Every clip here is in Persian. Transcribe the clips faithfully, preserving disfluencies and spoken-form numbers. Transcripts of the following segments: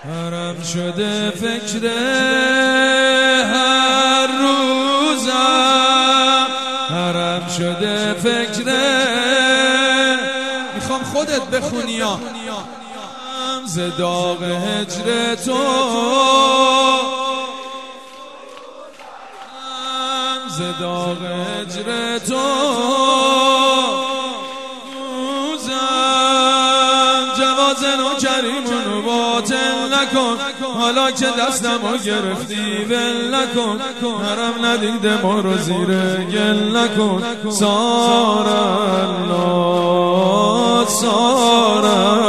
حرم شده فکر هر روزم، حرم شده فکر. میخوام خودت بخونی ها. ز داغ هجر تو، ز داغ هجر تو جوازن و کریمونو باطل نکن، حالا که دستمو گرفتی ول نکن، حرم ندیده ما رو زیر گل نکن. سار الله سار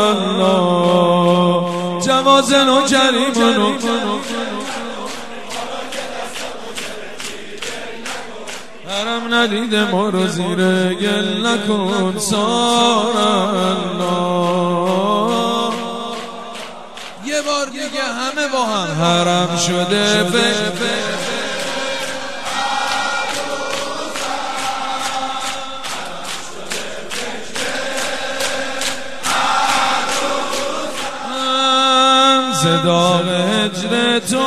الله، جوازن و کریمونو حرم ندیده ما رو زیر گل نکن. سار الله. یه بار دیگه همه با هم. حرم شده فکر ز داغ هجر تو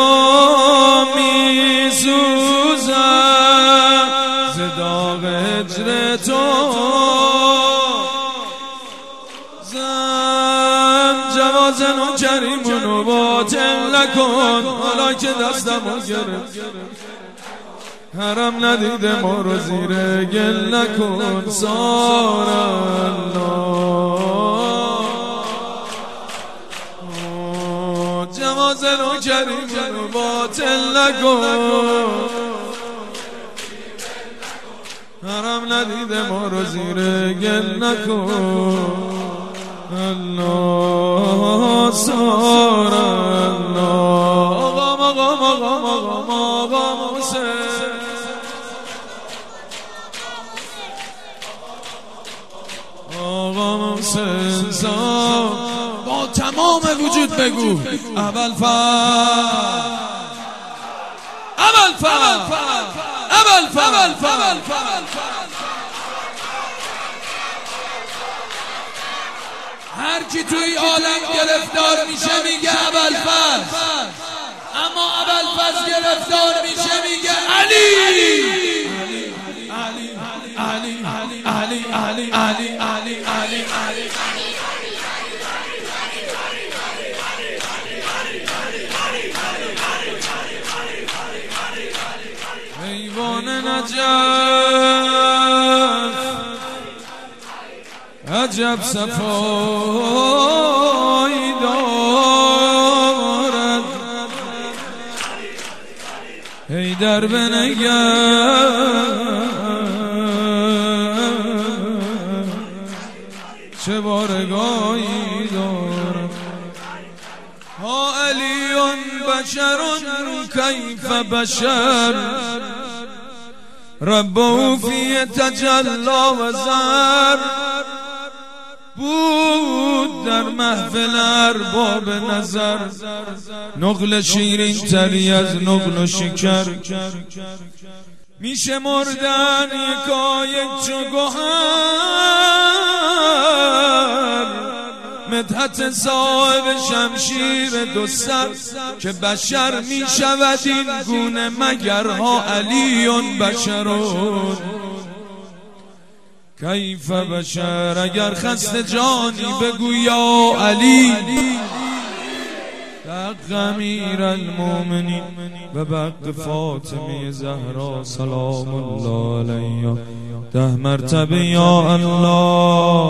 می سوزم، ز داغ هجر تو زن جوازن و کریمونو باطل نکن، حالا که دستمو گرفت حرم ندیده ما رو زیر گل نکن. سار الله، جوازن و کریمونو باطل نکن، حرم ندیده ما رو زیر گل نکن. الله سار الله. آقا آقا آقا آقا آقا حسین، آقا حسین سار. با تمام وجود بگو اول فر اول فر اول فر اول فر. هر کی توی عالم گرفتار میشه میگه ابوالفضل، اما ابوالفضل گرفتار میشه میگه علی علی علی علی علی علی علی علی علی علی. حیوان نجف عجب صفایی دارد، حیدر بنگر چه بارگاهی دارد. ها علیون بشرون کیف بشر، ربه فی تجلا و زر. بود در محفل ارباب نظر، نقل شیرین تری از نقل و شکر. میشه مردن یکایک چو گوهر، مدحت صاحب شمشیر دو سر. که بشر میشود این گونه مگرها علیون بشرون کیف بشر. اگر خسته جانی بگو یا علی، حق امیر المؤمنین و بق فاطمه زهرا سلام الله علیها ده مرتبه یا الله.